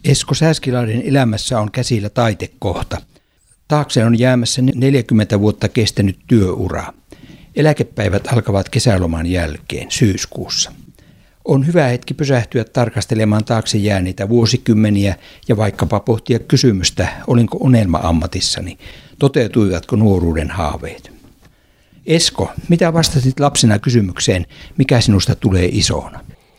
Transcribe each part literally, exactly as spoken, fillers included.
Esko Sääskilahden elämässä on käsillä taitekohta. Taakse on jäämässä neljäkymmentä vuotta kestänyt työura. Eläkepäivät alkavat kesäloman jälkeen syyskuussa. On hyvä hetki pysähtyä tarkastelemaan taakse jääneitä vuosikymmeniä ja vaikkapa pohtia kysymystä, olinko unelma-ammatissani, toteutuivatko nuoruuden haaveet. Esko, mitä vastasit lapsena kysymykseen, mikä sinusta tulee isona?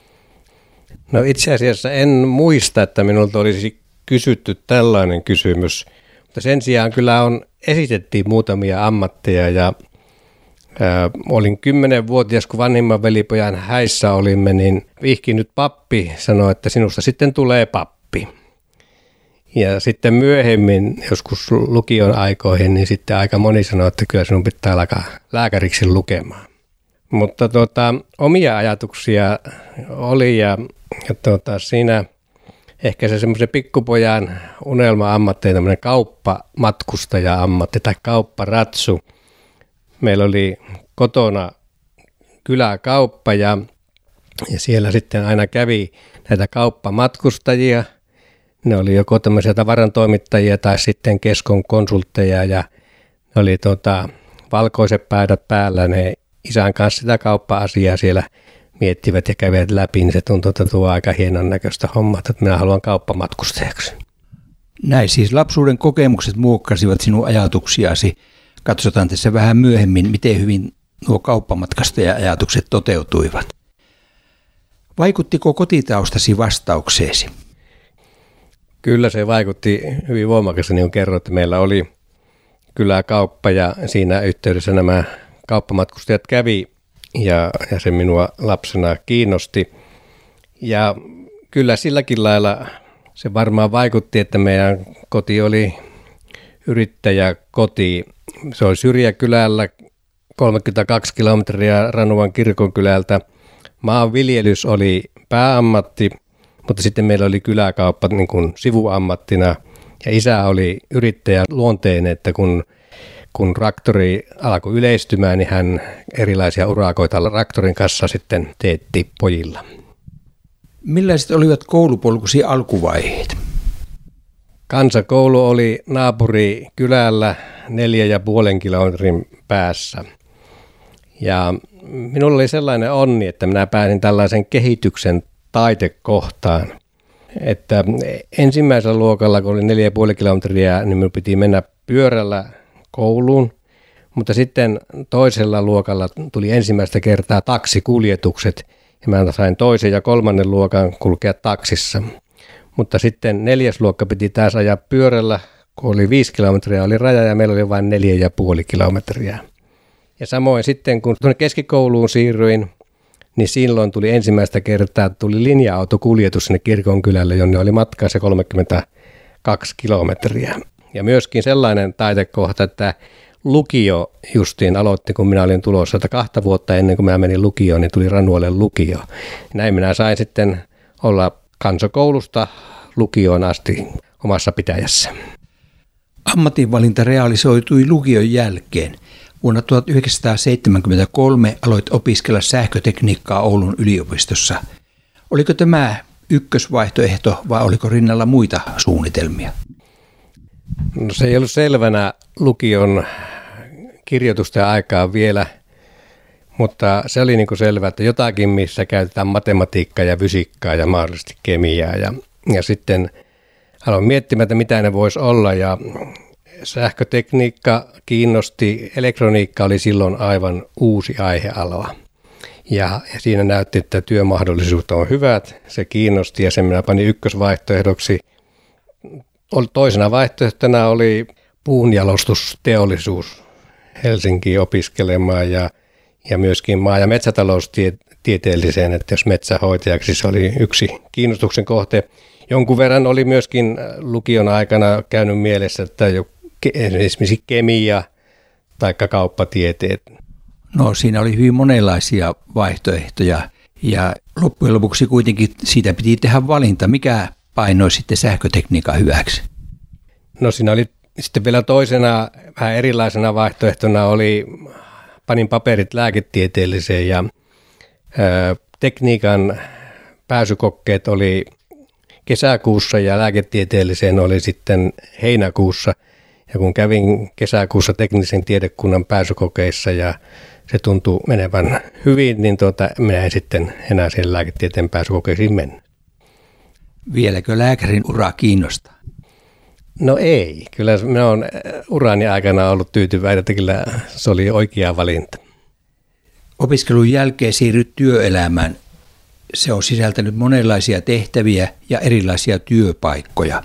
No itse asiassa en muista, että minulta olisi kysytty tällainen kysymys, mutta sen sijaan kyllä on esitettiin muutamia ammatteja ja ää, olin kymmenvuotias, kun vanhimman velipojan häissä olimme, niin vihkinyt pappi sanoi, että sinusta sitten tulee pappi. Ja sitten myöhemmin, joskus lukion aikoihin, niin sitten aika moni sanoi, että kyllä sinun pitää alkaa lääkäriksi lukemaan. Mutta tuota, omia ajatuksia oli ja, ja tuota, siinä ehkä se semmoisen pikkupojan unelma-ammatti, tämmöinen kauppamatkustaja-ammatti tai kaupparatsu. Meillä oli kotona kyläkauppa ja, ja siellä sitten aina kävi näitä kauppamatkustajia. Ne oli joko tämmöisiä tavarantoimittajia tai sitten keskon konsultteja ja ne oli tuota, valkoiset päädät päällä. Ne isän kanssa sitä kauppa-asiaa siellä miettivät ja kävivät läpi, niin se tuntui, että tuo aika hienon näköistä hommaa, että minä haluan kauppamatkustajaksi. Näin siis lapsuuden kokemukset muokkasivat sinun ajatuksiasi. Katsotaan tässä vähän myöhemmin, miten hyvin nuo kauppamatkasta-ajatukset toteutuivat. Vaikuttiko kotitaustasi vastaukseesi? Kyllä se vaikutti hyvin voimakkaasti, niin kuin kerroin, että meillä oli kyläkauppa ja siinä yhteydessä nämä kauppamatkustajat kävi ja, ja se minua lapsena kiinnosti. Ja kyllä silläkin lailla se varmaan vaikutti, että meidän koti oli yrittäjäkoti. Se oli Syrjäkylällä kolmekymmentäkaksi kilometriä Ranuan kirkonkylältä. Maanviljelys oli pääammatti, mutta sitten meillä oli kyläkauppa niin kuin sivuammattina ja isä oli yrittäjä luonteinen, että kun, kun traktori alkoi yleistymään, niin hän erilaisia urakoita traktorin kanssa sitten teetti pojilla. Millaiset olivat koulupolkusi alkuvaiheet? Kansakoulu oli naapurikylällä neljä ja puolen kilometrin päässä. Ja minulla oli sellainen onni, että minä pääsin tällaisen kehityksen taitekohtaan. Että ensimmäisellä luokalla, kun oli neljä ja puoli kilometriä, niin minun piti mennä pyörällä kouluun. Mutta sitten toisella luokalla tuli ensimmäistä kertaa taksikuljetukset. Ja mä sain toisen ja kolmannen luokan kulkea taksissa. Mutta sitten neljäs luokka piti taas ajaa pyörällä, kun oli viisi kilometriä oli raja ja meillä oli vain neljä ja puoli kilometriä. Ja samoin sitten kun tuonne keskikouluun siirryin, niin silloin tuli ensimmäistä kertaa tuli linja-autokuljetus sinne kirkonkylälle, jonne oli matkaa se kolmekymmentäkaksi kilometriä. Ja myöskin sellainen taitekohta, että lukio justiin aloitti, kun minä olin tulossa, että kahta vuotta ennen kuin minä menin lukioon, niin tuli Ranualle lukio. Näin minä sain sitten olla kansakoulusta lukioon asti omassa pitäjässä. Ammatinvalinta realisoitui lukion jälkeen. Vuonna tuhatyhdeksänsataaseitsemänkymmentäkolme aloit opiskella sähkötekniikkaa Oulun yliopistossa. Oliko tämä ykkösvaihtoehto vai oliko rinnalla muita suunnitelmia? No se ei ollut selvänä lukion kirjoitusten aikaa vielä, mutta se oli niin kuin selvä, että jotakin, missä käytetään matematiikkaa ja fysiikkaa ja mahdollisesti kemiaa. Ja, ja sitten aloin miettimään, että mitä ne voisi olla ja sähkötekniikka kiinnosti, elektroniikka oli silloin aivan uusi aihealue. Ja, ja siinä näytti, että työmahdollisuudet on hyvät, se kiinnosti ja sen minä panin ykkösvaihtoehdoksi. Toisena vaihtoehtona oli puunjalostusteollisuus Helsinkiin opiskelemaan ja, ja myöskin maa- ja metsätaloustieteelliseen, että jos metsähoitajaksi se oli yksi kiinnostuksen kohte. Jonkun verran oli myöskin lukion aikana käynyt mielessä, että jo esimerkiksi kemia tai kauppatieteet. No siinä oli hyvin monenlaisia vaihtoehtoja ja loppujen lopuksi kuitenkin siitä piti tehdä valinta. Mikä painoi sitten sähkötekniikan hyväksi? No siinä oli sitten vielä toisena vähän erilaisena vaihtoehtona oli, panin paperit lääketieteelliseen ja ää, tekniikan pääsykokkeet oli kesäkuussa ja lääketieteelliseen oli sitten heinäkuussa. Ja kun kävin kesäkuussa teknisen tiedekunnan pääsykokeissa ja se tuntui menevän hyvin, niin tuota, minä en sitten enää siihen lääketieteen pääsykokeisiin mennyt. Vieläkö lääkärin ura kiinnostaa? No ei. Kyllä minä olen urani aikana ollut tyytyväinen, että kyllä se oli oikea valinta. Opiskelun jälkeen siirryt työelämään. Se on sisältänyt monenlaisia tehtäviä ja erilaisia työpaikkoja.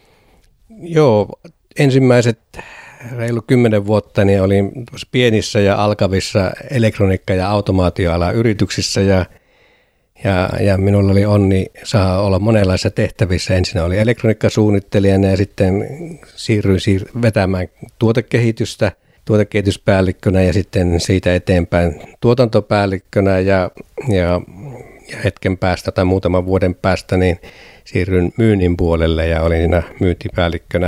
Joo, ensimmäiset reilu kymmenen vuotta niin olin pienissä ja alkavissa elektroniikka- ja automaatioalan yrityksissä ja, ja, ja minulla oli onni saa olla monenlaisissa tehtävissä. Ensin oli elektroniikkasuunnittelijana ja sitten siirryin siir- vetämään tuotekehitystä tuotekehityspäällikkönä ja sitten siitä eteenpäin tuotantopäällikkönä ja, ja, ja hetken päästä tai muutaman vuoden päästä niin siirryin myynnin puolelle ja olin siinä myyntipäällikkönä.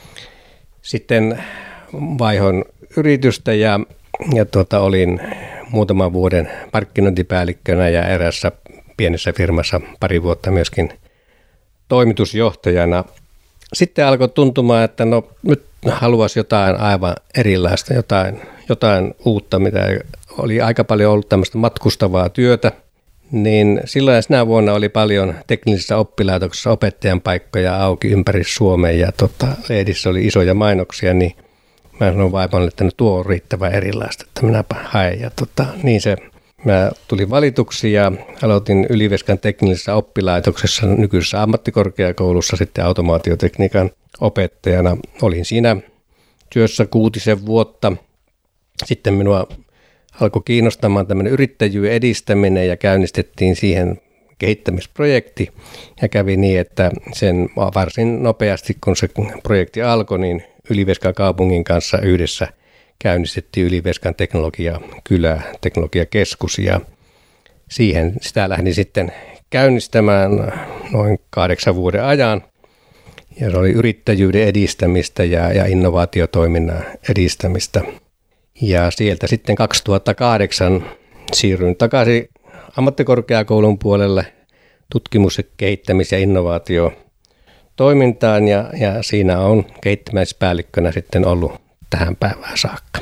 Sitten vaihoin yritystä ja, ja tuota, olin muutaman vuoden markkinointipäällikkönä ja erässä pienessä firmassa pari vuotta myöskin toimitusjohtajana. Sitten alkoi tuntumaan, että no nyt haluaisi jotain aivan erilaista, jotain, jotain uutta, mitä oli aika paljon ollut tämmöistä matkustavaa työtä. Niin silloin sinä vuonna oli paljon teknisissä oppilaitoksissa opettajan paikkoja auki ympäri Suomea ja tota, lehdissä oli isoja mainoksia, niin mä sanoin vaimolle, että no tuo on riittävän erilaista, että minäpä haen. Ja tota, niin se, mä tulin valituksi ja aloitin Ylivieskan teknisessä oppilaitoksessa nykyisessä ammattikorkeakoulussa sitten automaatiotekniikan opettajana. Olin siinä työssä kuutisen vuotta. Sitten minua alkoi kiinnostamaan tämmöinen yrittäjyyden edistäminen ja käynnistettiin siihen kehittämisprojekti ja kävi niin, että sen varsin nopeasti kun se projekti alkoi, niin Ylivieskan kaupungin kanssa yhdessä käynnistettiin Ylivieskan teknologiakylä, teknologiakeskus ja siihen sitä lähdin sitten käynnistämään noin kahdeksan vuoden ajan. Ja se oli yrittäjyyden edistämistä ja, ja innovaatiotoiminnan edistämistä. Ja sieltä sitten kaksituhattakahdeksan siirryin takaisin ammattikorkeakoulun puolelle tutkimus-, kehittämis- ja innovaatiotoimintaan ja, ja siinä on kehittämispäällikkönä sitten ollut tähän päivään saakka.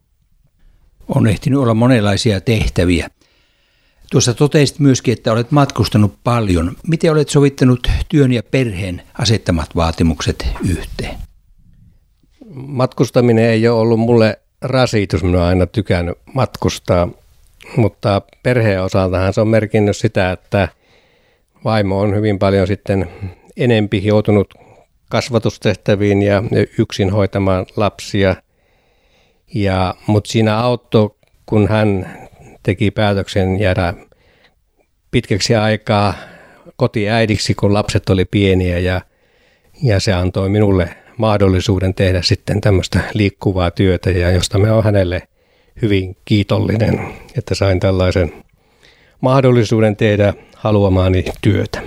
On ehtinyt olla monenlaisia tehtäviä. Tuossa totesit myöskin, että olet matkustanut paljon. Miten olet sovittanut työn ja perheen asettamat vaatimukset yhteen? Matkustaminen ei ole ollut mulle rasitus, minä olen aina tykännyt matkustaa, mutta perheen osaltahan se on merkinnyt sitä, että vaimo on hyvin paljon sitten enempi joutunut kasvatustehtäviin ja yksin hoitamaan lapsia. Ja, mutta siinä auttoi, kun hän teki päätöksen jäädä pitkäksi aikaa kotiäidiksi, kun lapset oli pieniä ja, ja se antoi minulle mahdollisuuden tehdä sitten tämmöistä liikkuvaa työtä ja josta me on hänelle hyvin kiitollinen, että sain tällaisen mahdollisuuden tehdä haluamaani työtä.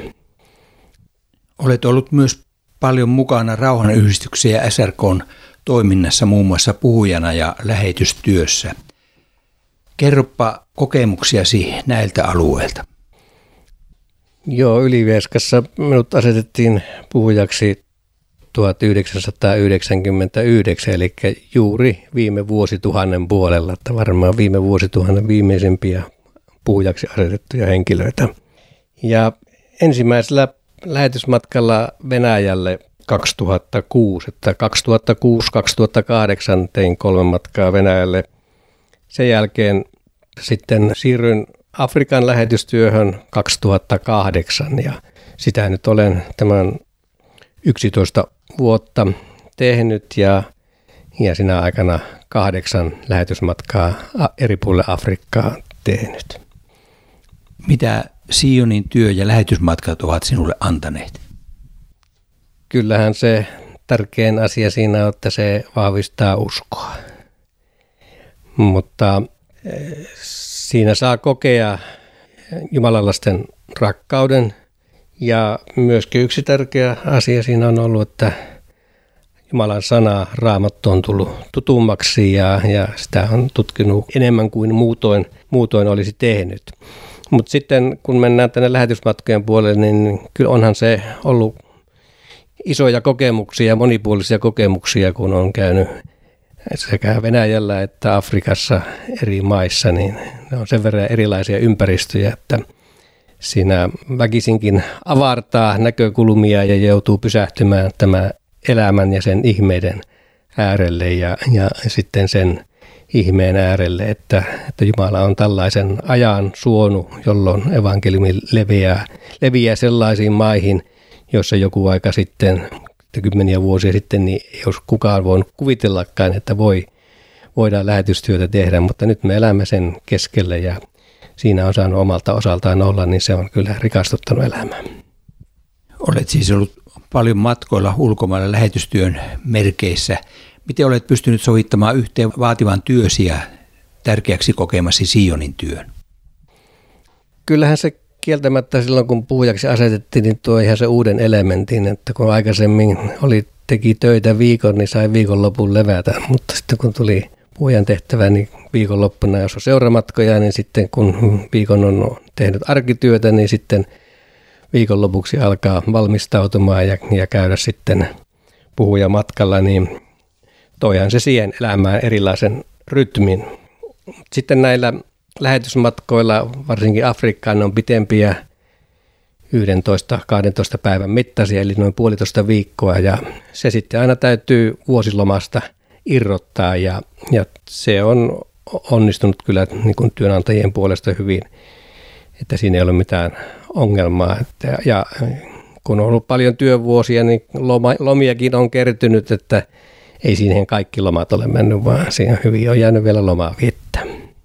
Olet ollut myös paljon mukana Rauhanyhdistyksen ja S R K:n toiminnassa muun muassa puhujana ja lähetystyössä. Kerropa kokemuksiasi näiltä alueilta. Joo, Ylivieskassa minut asetettiin puhujaksi tuhatyhdeksänsataayhdeksänkymmentäyhdeksän, eli juuri viime vuosituhannen puolella, että varmaan viime vuosituhannen viimeisimpiä puhujaksi asetettuja henkilöitä. Ja ensimmäisellä lähetysmatkalla Venäjälle kaksituhattakuusi, että kaksituhattakuusi kaksituhattakahdeksan tein kolme matkaa Venäjälle. Sen jälkeen sitten siirryin Afrikan lähetystyöhön kaksituhattakahdeksan ja sitä nyt olen tämän yksitoista vuotta tehnyt ja, ja sinä aikana kahdeksan lähetysmatkaa eri puolille Afrikkaa tehnyt. Mitä Sionin työ- ja lähetysmatkat ovat sinulle antaneet? Kyllähän se tärkein asia siinä on, että se vahvistaa uskoa. Mutta siinä saa kokea Jumalan lasten rakkauden. Ja myöskin yksi tärkeä asia siinä on ollut, että Jumalan sana, Raamattu on tullut tutummaksi ja, ja sitä on tutkinut enemmän kuin muutoin, muutoin olisi tehnyt. Mutta sitten kun mennään tänne lähetysmatkojen puolelle, niin kyllä onhan se ollut isoja kokemuksia, monipuolisia kokemuksia, kun on käynyt sekä Venäjällä että Afrikassa eri maissa, niin ne on sen verran erilaisia ympäristöjä, että siinä väkisinkin avartaa näkökulmia ja joutuu pysähtymään tämä elämän ja sen ihmeiden äärelle ja, ja sitten sen ihmeen äärelle, että, että Jumala on tällaisen ajan suonut, jolloin evankeliumi leviää, leviää sellaisiin maihin, joissa joku aika sitten, kymmeniä vuosia sitten, niin ei olisi kukaan voinut kuvitellakaan, että voi, voidaan lähetystyötä tehdä, mutta nyt me elämme sen keskelle ja siinä on saanut omalta osaltaan olla, niin se on kyllä rikastuttanut elämää. Olet siis ollut paljon matkoilla ulkomailla lähetystyön merkeissä. Miten olet pystynyt sovittamaan yhteen vaativan työsi ja tärkeäksi kokemasi Sionin työn? Kyllähän se kieltämättä silloin, kun puhujaksi asetettiin, niin tuo ihan se uuden elementin, että kun aikaisemmin oli, teki töitä viikon, niin sai viikonlopun levätä, mutta sitten kun tuli puhujan tehtävä, niin viikonloppuna, jos on seuramatkoja, niin sitten kun viikon on tehnyt arkityötä, niin sitten viikonlopuksi alkaa valmistautumaan ja, ja käydä sitten puhujamatkalla, niin toihan se siihen elämään erilaisen rytmin. Sitten näillä lähetysmatkoilla, varsinkin Afrikkaan, ne on pitempiä yksitoista kaksitoista päivän mittaisia, eli noin puolitoista viikkoa, ja se sitten aina täytyy vuosilomasta irrottaa, ja, ja se on onnistunut kyllä niin kuin työnantajien puolesta hyvin, että siinä ei ole mitään ongelmaa. Että, ja kun on ollut paljon työvuosia, niin loma, lomiakin on kertynyt, että ei siihen kaikki lomat ole mennyt, vaan siihen hyvin on jäänyt vielä lomaa viettää.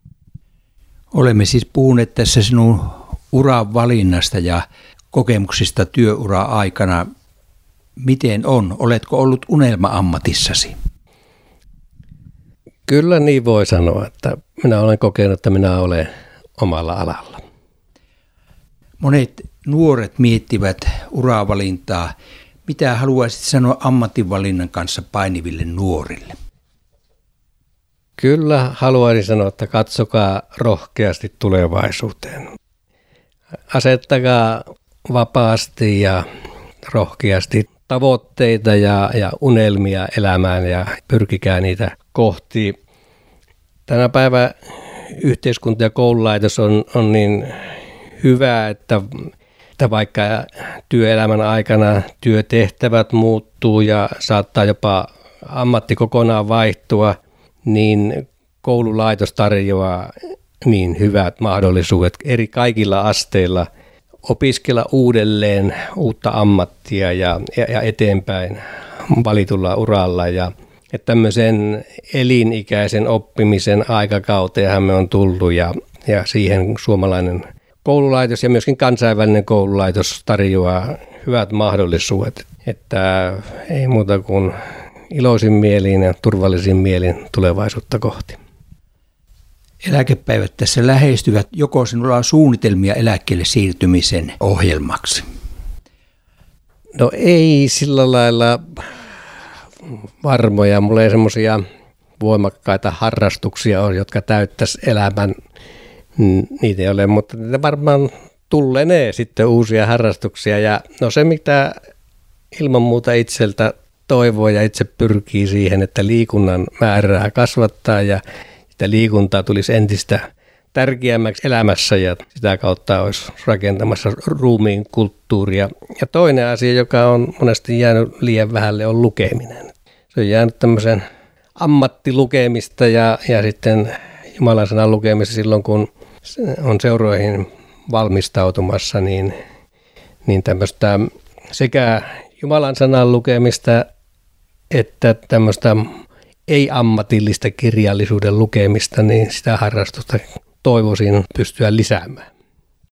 Olemme siis puhuneet tässä sinun uran valinnasta ja kokemuksista työuraa aikana. Miten on? Oletko ollut unelma-ammatissasi? Kyllä niin voi sanoa, että minä olen kokenut, että minä olen omalla alalla. Monet nuoret miettivät uravalintaa. Mitä haluaisit sanoa ammatinvalinnan kanssa painiville nuorille? Kyllä haluaisin sanoa, että katsokaa rohkeasti tulevaisuuteen. Asettakaa vapaasti ja rohkeasti tavoitteita ja, ja unelmia elämään ja pyrkikää niitä kohti. Tänä päivänä yhteiskunta- ja koululaitos on, on niin hyvä, että, että vaikka työelämän aikana työtehtävät muuttuu ja saattaa jopa ammatti kokonaan vaihtua, niin koululaitos tarjoaa niin hyvät mahdollisuudet eri kaikilla asteilla opiskella uudelleen uutta ammattia ja, ja, ja eteenpäin valitulla uralla. Ja, ja tämmöisen elinikäisen oppimisen aikakauteen me on tullut ja, ja siihen suomalainen koululaitos ja myöskin kansainvälinen koululaitos tarjoaa hyvät mahdollisuudet, että ei muuta kuin iloisin mielin ja turvallisin mielin tulevaisuutta kohti. Eläkepäivät tässä lähestyvät. Joko sinulla on suunnitelmia eläkkeelle siirtymisen ohjelmaksi? No ei sillä lailla varmoja. Mulla ei semmoisia voimakkaita harrastuksia ole, jotka täyttäisi elämän. Niitä ei ole, mutta niitä varmaan tullenee sitten uusia harrastuksia. Ja no se, mitä ilman muuta itseltä toivoo ja itse pyrkii siihen, että liikunnan määrää kasvattaa ja että liikuntaa tulisi entistä tärkeämmäksi elämässä ja sitä kautta olisi rakentamassa ruumiin kulttuuria. Ja toinen asia, joka on monesti jäänyt liian vähälle, on lukeminen. Se on jäänyt tämmöisen ammattilukemista ja, ja sitten Jumalan sanan lukemista silloin, kun on seuroihin valmistautumassa, niin, niin tämmöistä sekä Jumalan sanan lukemista että tämmöistä ei-ammatillista kirjallisuuden lukemista, niin sitä harrastusta toivoisin pystyä lisäämään.